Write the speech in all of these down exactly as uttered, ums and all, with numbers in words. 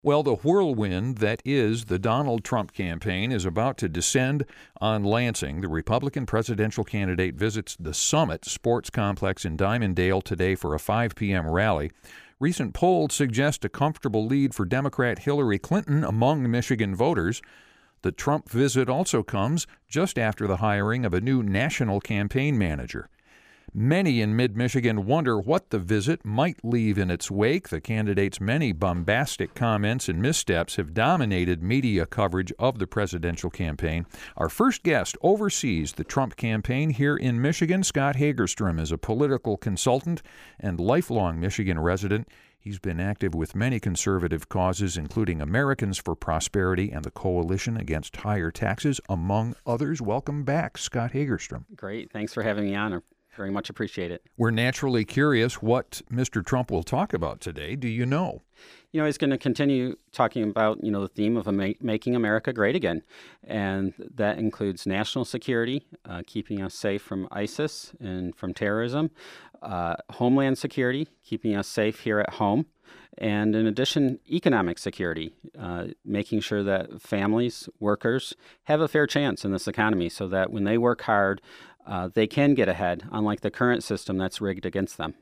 Well, the whirlwind that is the Donald Trump campaign is about to descend on Lansing. The Republican presidential candidate visits the Summit Sports Complex in Dimondale today for a five p.m. rally. Recent polls suggest a comfortable lead for Democrat Hillary Clinton among Michigan voters. The Trump visit also comes just after the hiring of a new national campaign manager. Many in mid-Michigan wonder what the visit might leave in its wake. The candidate's many bombastic comments and missteps have dominated media coverage of the presidential campaign. Our first guest oversees the Trump campaign here in Michigan. Scott Hagerstrom is a political consultant and lifelong Michigan resident. He's been active with many conservative causes, including Americans for Prosperity and the Coalition Against Higher Taxes, among others. Welcome back, Scott Hagerstrom. Great. Thanks for having me on. I very much appreciate it. We're naturally curious what Mister Trump will talk about today. Do you know? You know, he's going to continue talking about, you know, the theme of ama- making America great again. And that includes national security, uh, keeping us safe from ISIS and from terrorism, uh, homeland security, keeping us safe here at home, and in addition, economic security, uh, making sure that families, workers have a fair chance in this economy so that when they work hard, uh, they can get ahead, unlike the current system that's rigged against them.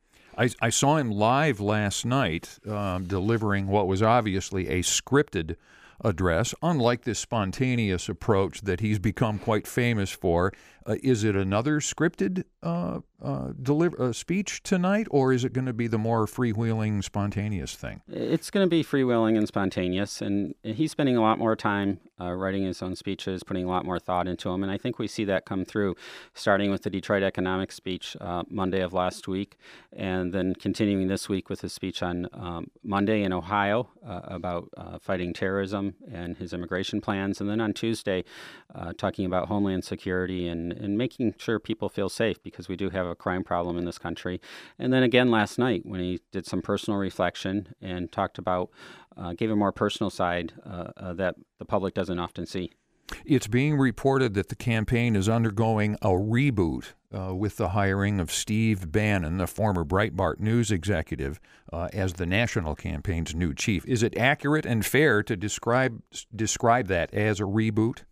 I, I saw him live last night um, delivering what was obviously a scripted address, unlike this spontaneous approach that he's become quite famous for. Uh, is it another scripted uh, uh, deliver, uh, speech tonight, or is it going to be the more freewheeling, spontaneous thing? It's going to be freewheeling and spontaneous, and he's spending a lot more time uh, writing his own speeches, putting a lot more thought into them, and I think we see that come through, starting with the Detroit economic speech uh, Monday of last week, and then continuing this week with his speech on um, Monday in Ohio uh, about uh, fighting terrorism and his immigration plans, and then on Tuesday uh, talking about homeland security and, and making sure people feel safe, because we do have a crime problem in this country. And then again last night when he did some personal reflection and talked about, uh, gave a more personal side uh, uh, that the public doesn't often see. It's being reported that the campaign is undergoing a reboot uh, with the hiring of Steve Bannon, the former Breitbart News executive, uh, as the national campaign's new chief. Is it accurate and fair to describe describe that as a reboot?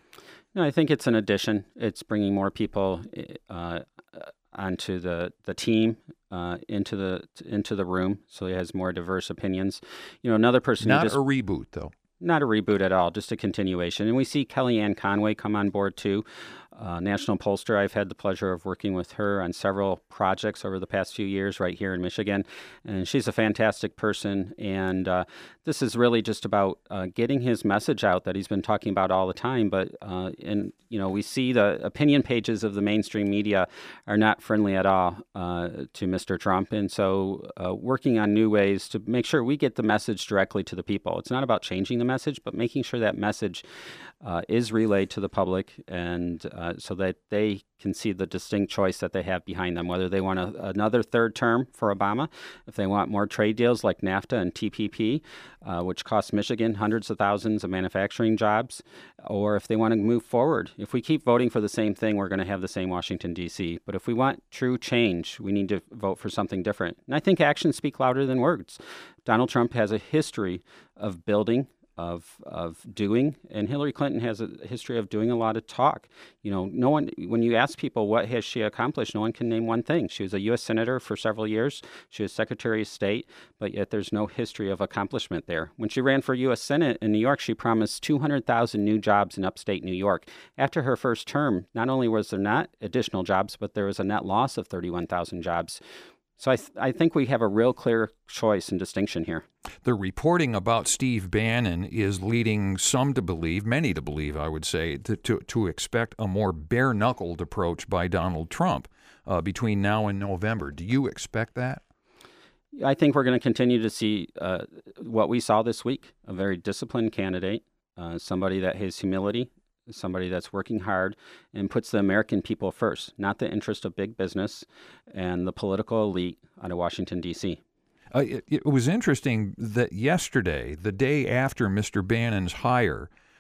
No, I think it's an addition. It's bringing more people uh, onto the the team, uh, into the into the room, so he has more diverse opinions. You know, another person. Not just, a reboot, though. Not a reboot at all, just a continuation. And we see Kellyanne Conway come on board, too. Uh, national pollster. I've had the pleasure of working with her on several projects over the past few years right here in Michigan. And she's a fantastic person. And uh, this is really just about uh, getting his message out that he's been talking about all the time. But, uh, and, you know, we see the opinion pages of the mainstream media are not friendly at all uh, to Mister Trump. And so uh, working on new ways to make sure we get the message directly to the people. It's not about changing the message, but making sure that message uh, is relayed to the public, and uh, so that they can see the distinct choice that they have behind them, whether they want a, another third term for Obama, if they want more trade deals like NAFTA and T P P, uh, which cost Michigan hundreds of thousands of manufacturing jobs, or if they want to move forward. If we keep voting for the same thing, we're going to have the same Washington, D C. But if we want true change, we need to vote for something different. And I think actions speak louder than words. Donald Trump has a history of building, of of doing, and Hillary Clinton has a history of doing a lot of talk. You know, no one, when you ask people what has she accomplished, no one can name one thing. She was a U S senator for several years. She was Secretary of State, but yet there's no history of accomplishment there. When she ran for U S Senate in New York, she promised two hundred thousand new jobs in upstate New York. After her first term, not only was there not additional jobs, but there was a net loss of thirty-one thousand jobs. So I, th- I think we have a real clear choice and distinction here. The reporting about Steve Bannon is leading some to believe, many to believe, I would say, to, to, to expect a more bare-knuckled approach by Donald Trump uh, between now and November. Do you expect that? I think we're going to continue to see uh, what we saw this week, a very disciplined candidate, uh, somebody that has humility, somebody that's working hard and puts the American people first, not the interest of big business and the political elite out of Washington, D C. Uh, it, it was interesting that yesterday, the day after Mister Bannon's hire,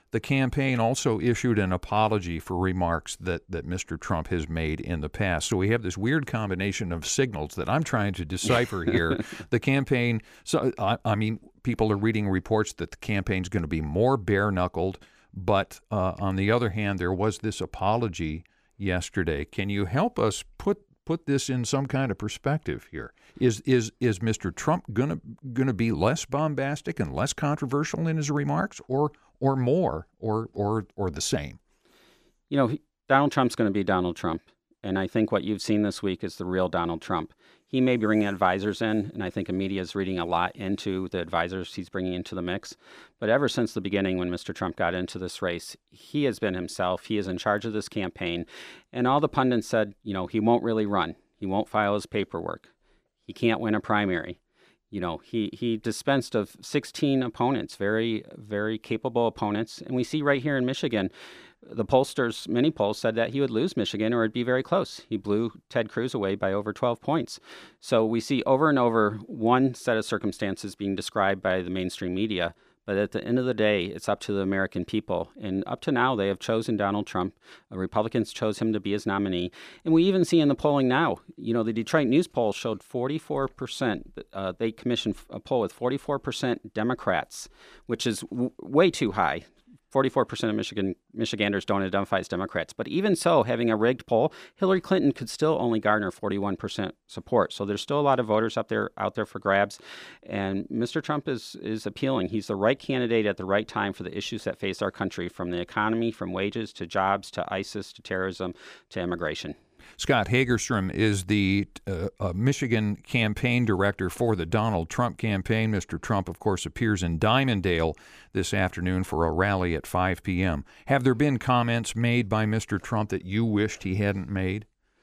the campaign also issued an apology for remarks that, that Mister Trump has made in the past. So we have this weird combination of signals that I'm trying to decipher here. The campaign, so I, I mean, people are reading reports that the campaign's going to be more bare-knuckled, but uh, on the other hand, there was this apology yesterday. Can you help us put put this in some kind of perspective here? Is is is Mister Trump gonna gonna be less bombastic and less controversial in his remarks, or or more, or or or the same? You know, Donald Trump's going to be Donald Trump, and I think what you've seen this week is the real Donald Trump. He may bring advisors in, and I think the media is reading a lot into the advisors he's bringing into the mix. But ever since the beginning, when Mister Trump got into this race, he has been himself. He is in charge of this campaign, and all the pundits said, you know, he won't really run. He won't file his paperwork. He can't win a primary. You know, he, he dispensed of sixteen opponents, very, very capable opponents. And we see right here in Michigan, the pollsters, many polls said that he would lose Michigan or it'd be very close. He blew Ted Cruz away by over twelve points. So we see over and over one set of circumstances being described by the mainstream media. But at the end of the day, it's up to the American people. And up to now, they have chosen Donald Trump. Uh, Republicans chose him to be his nominee. And we even see in the polling now, you know, the Detroit News poll showed forty-four percent. Uh, they commissioned a poll with forty-four percent Democrats, which is w- way too high. forty-four percent of Michigan Michiganders don't identify as Democrats. But even so, having a rigged poll, Hillary Clinton could still only garner forty-one percent support. So there's still a lot of voters out there out there for grabs. And Mister Trump is is appealing. He's the right candidate at the right time for the issues that face our country, from the economy, from wages to jobs to ISIS to terrorism to immigration. Scott Hagerstrom is the uh, uh, Michigan campaign director for the Donald Trump campaign. Mister Trump, of course, appears in Dimondale this afternoon for a rally at five p.m. Have there been comments made by Mister Trump that you wished he hadn't made?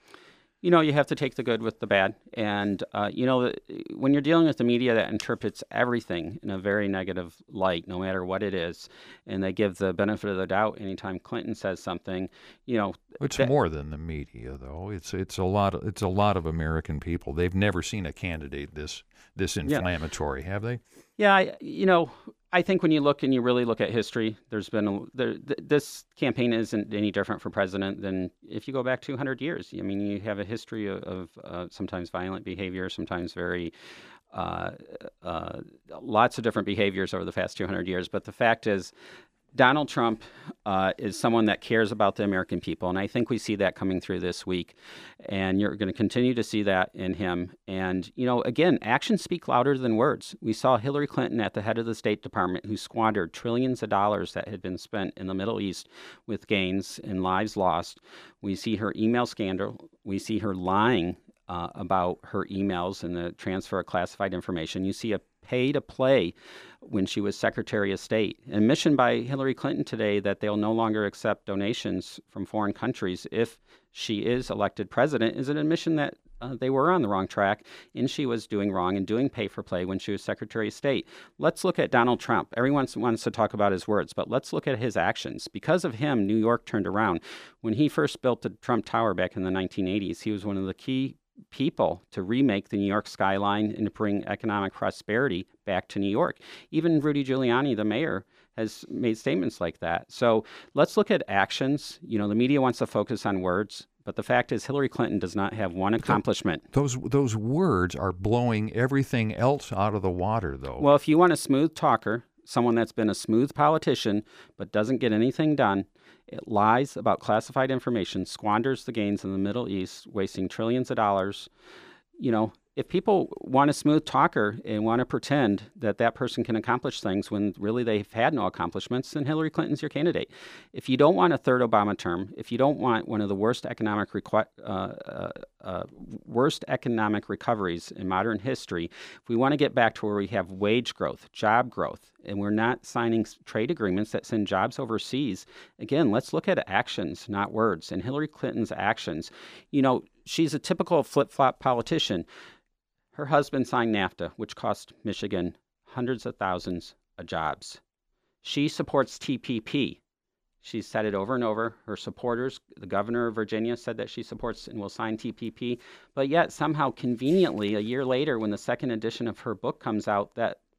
You know, you have to take the good with the bad. And, uh, you know, when you're dealing with the media that interprets everything in a very negative light, no matter what it is, and they give the benefit of the doubt anytime Clinton says something, you know. It's that, more than the media, though. It's it's a lot of, it's a lot of American people. They've never seen a candidate this this inflammatory, yeah. have they? Yeah, I, you know, I think when you look and you really look at history, there's been a, there, th- this campaign isn't any different for president than if you go back two hundred years. I mean, you have a history of, of uh, sometimes violent behavior, sometimes very uh, uh, lots of different behaviors over the past two hundred years. But the fact is, Donald Trump uh, is someone that cares about the American people, and I think we see that coming through this week, and you're going to continue to see that in him. And, you know, again, actions speak louder than words. We saw Hillary Clinton at the head of the State Department, who squandered trillions of dollars that had been spent in the Middle East with gains and lives lost. We see her email scandal. We see her lying uh, about her emails and the transfer of classified information. You see a pay to play when she was Secretary of State. An admission by Hillary Clinton today that they'll no longer accept donations from foreign countries if she is elected president is an admission that uh, they were on the wrong track and she was doing wrong and doing pay for play when she was Secretary of State. Let's look at Donald Trump. Everyone wants to talk about his words, but let's look at his actions. Because of him, New York turned around. When he first built the Trump Tower back in the nineteen eighties, he was one of the key people to remake the New York skyline and to bring economic prosperity back to New York. Even Rudy Giuliani, the mayor, has made statements like that. So let's look at actions. You know, the media wants to focus on words, but the fact is Hillary Clinton does not have one accomplishment. Those those words are blowing everything else out of the water, though. Well, if you want a smooth talker, someone that's been a smooth politician but doesn't get anything done, it lies about classified information, squanders the gains in the Middle East, wasting trillions of dollars. You know, if people want a smooth talker and want to pretend that that person can accomplish things when really they've had no accomplishments, then Hillary Clinton's your candidate. If you don't want a third Obama term, if you don't want one of the worst economic requ- uh, uh, uh, worst economic recoveries in modern history, if we want to get back to where we have wage growth, job growth, and we're not signing trade agreements that send jobs overseas, again, let's look at actions, not words. And Hillary Clinton's actions, you know, she's a typical flip-flop politician. Her husband signed NAFTA, which cost Michigan hundreds of thousands of jobs. She supports T P P. She's said it over and over. Her supporters, the governor of Virginia, said that she supports and will sign T P P. But yet, somehow, conveniently, a year later, when the second edition of her book comes out, that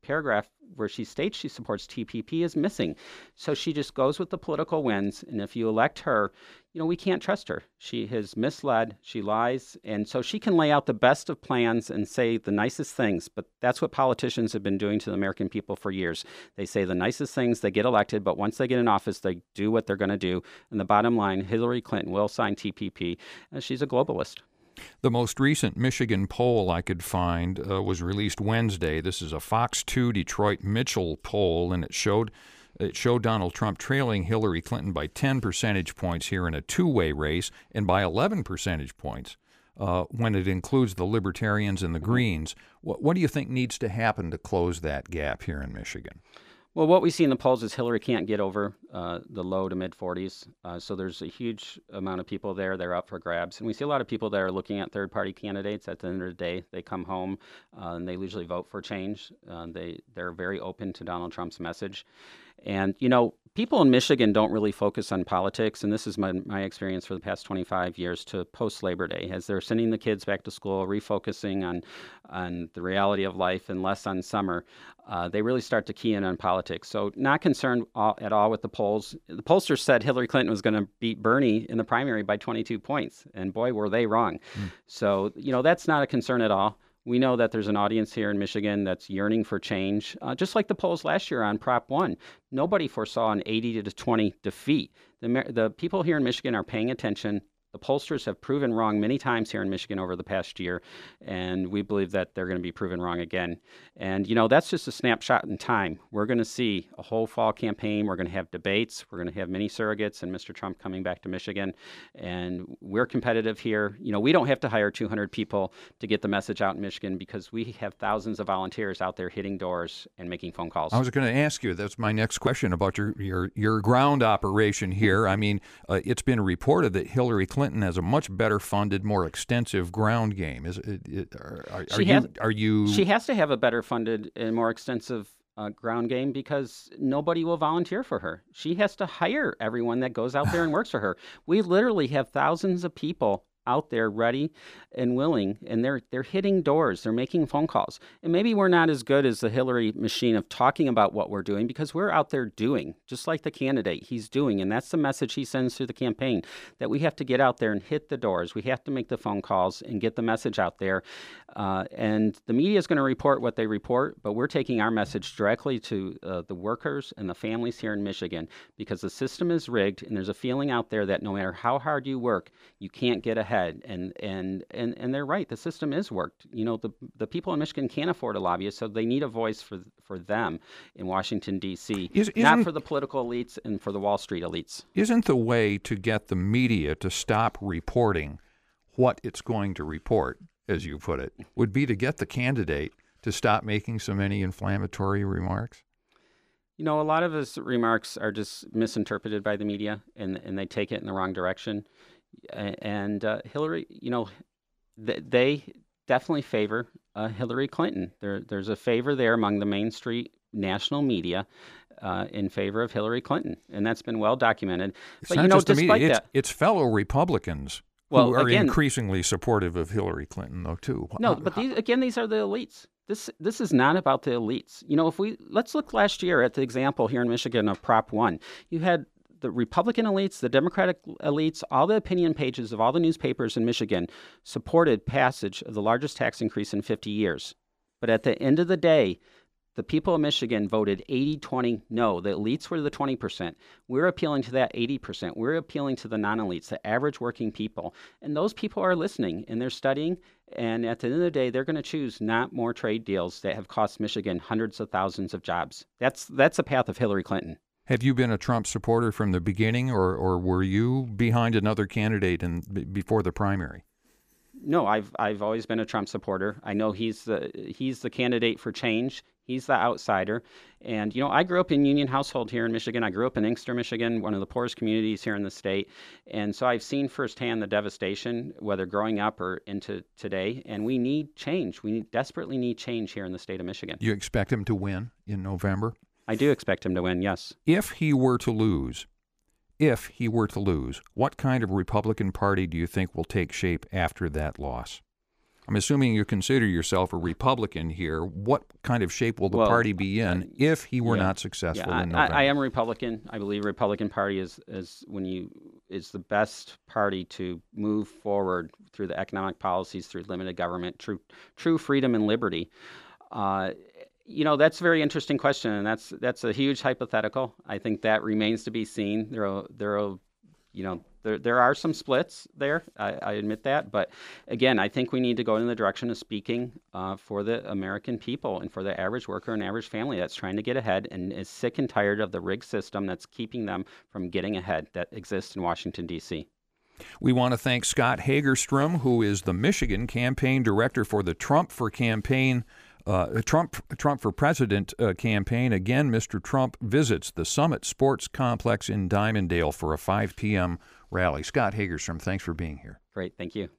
paragraph where she states she supports T P P is missing. So she just goes with the political winds. And if you elect her, you know, we can't trust her. She has misled, she lies. And so she can lay out the best of plans and say the nicest things. But that's what politicians have been doing to the American people for years. They say the nicest things, they get elected, but once they get in office, they do what they're going to do. And the bottom line, Hillary Clinton will sign T P P. And she's a globalist. The most recent Michigan poll I could find uh, was released Wednesday. This is a Fox two Detroit Mitchell poll, and it showed it showed Donald Trump trailing Hillary Clinton by ten percentage points here in a two-way race, and by eleven percentage points uh, when it includes the Libertarians and the Greens. What, what do you think needs to happen to close that gap here in Michigan? Well, what we see in the polls is Hillary can't get over uh, the low to mid forties. Uh, so there's a huge amount of people there that are up for grabs. And we see a lot of people that are looking at third-party candidates. At the end of the day, they come home uh, and they usually vote for change. Uh, they, they're very open to Donald Trump's message. And, you know, people in Michigan don't really focus on politics, and this is my, my experience for the past twenty-five years to post-Labor Day, as they're sending the kids back to school, refocusing on, on the reality of life and less on summer. Uh, they really start to key in on politics. So not concerned all, at all with the polls. The pollsters said Hillary Clinton was going to beat Bernie in the primary by twenty-two points, and boy, were they wrong. Mm. So, you know, that's not a concern at all. We know that there's an audience here in Michigan that's yearning for change, uh, just like the polls last year on Prop one. Nobody foresaw an eighty to twenty defeat. The, the people here in Michigan are paying attention. The pollsters have proven wrong many times here in Michigan over the past year, and we believe that they're going to be proven wrong again. And, you know, that's just a snapshot in time. We're going to see a whole fall campaign. We're going to have debates. We're going to have many surrogates and Mister Trump coming back to Michigan. And we're competitive here. You know, we don't have to hire two hundred people to get the message out in Michigan because we have thousands of volunteers out there hitting doors and making phone calls. I was going to ask you, that's my next question about your, your, your ground operation here. I mean, uh, it's been reported that Hillary Clinton has a much better funded, more extensive ground game. Is it, it, are, are, are, has, you, are you? She has to have a better funded and more extensive uh, ground game because nobody will volunteer for her. She has to hire everyone that goes out there and works for her. We literally have thousands of people out there ready and willing, and they're they're hitting doors, they're making phone calls. And maybe we're not as good as the Hillary machine of talking about what we're doing because we're out there doing, just like the candidate, he's doing. And that's the message he sends through the campaign, that we have to get out there and hit the doors. We have to make the phone calls and get the message out there. Uh, and the media is going to report what they report, but we're taking our message directly to uh, the workers and the families here in Michigan because the system is rigged, and there's a feeling out there that no matter how hard you work, you can't get ahead. And, and and and they're right. The system is worked. You know, the the people in Michigan can't afford a lobbyist, so they need a voice for for them in Washington, D C, Is, not for the political elites and for the Wall Street elites. Isn't the way to get the media to stop reporting what it's going to report, as you put it, would be to get the candidate to stop making so many inflammatory remarks? You know, a lot of his remarks are just misinterpreted by the media, and and they take it in the wrong direction. And uh, Hillary, you know, th- they definitely favor uh, Hillary Clinton. There, there's a favor there among the Main Street national media uh, in favor of Hillary Clinton, and that's been well documented. It's but not you know, just the despite media; that, it's, it's fellow Republicans well, who are again, increasingly supportive of Hillary Clinton, though, too. No, but these, again, these are the elites. This this is not about the elites. You know, if we let's look last year at the example here in Michigan of Prop one. You had the Republican elites, the Democratic elites, all the opinion pages of all the newspapers in Michigan supported passage of the largest tax increase in fifty years. But at the end of the day, the people of Michigan voted eighty twenty no. The elites were the twenty percent. We're appealing to that eighty percent. We're appealing to the non-elites, the average working people. And those people are listening, and they're studying. And at the end of the day, they're going to choose not more trade deals that have cost Michigan hundreds of thousands of jobs. That's that's the path of Hillary Clinton. Have you been a Trump supporter from the beginning, or, or were you behind another candidate in, b- before the primary? No, I've I've always been a Trump supporter. I know he's the he's the candidate for change. He's the outsider. And, you know, I grew up in Union household here in Michigan. I grew up in Inkster, Michigan, one of the poorest communities here in the state. And so I've seen firsthand the devastation, whether growing up or into today. And we need change. We need, desperately need change here in the state of Michigan. You expect him to win in November? I do expect him to win, yes. If he were to lose, if he were to lose, what kind of Republican Party do you think will take shape after that loss? I'm assuming you consider yourself a Republican here. What kind of shape will the well, party be in if he were yeah, not successful yeah, in I, November? I am a Republican. I believe Republican Party is is when you is the best party to move forward through the economic policies, through limited government, true true freedom and liberty. Uh, you know, that's a very interesting question, and that's that's a huge hypothetical. I think that remains to be seen. There are there are you know. There, there are some splits there, I, I admit that. But again, I think we need to go in the direction of speaking uh, for the American people and for the average worker and average family that's trying to get ahead and is sick and tired of the rigged system that's keeping them from getting ahead that exists in Washington, D C We want to thank Scott Hagerstrom, who is the Michigan campaign director for the Trump for Campaign Uh, Trump Trump for President uh, campaign. Again, Mister Trump visits the Summit Sports Complex in Dimondale for a five p.m. rally. Scott Hagerstrom, thanks for being here. Great. Thank you.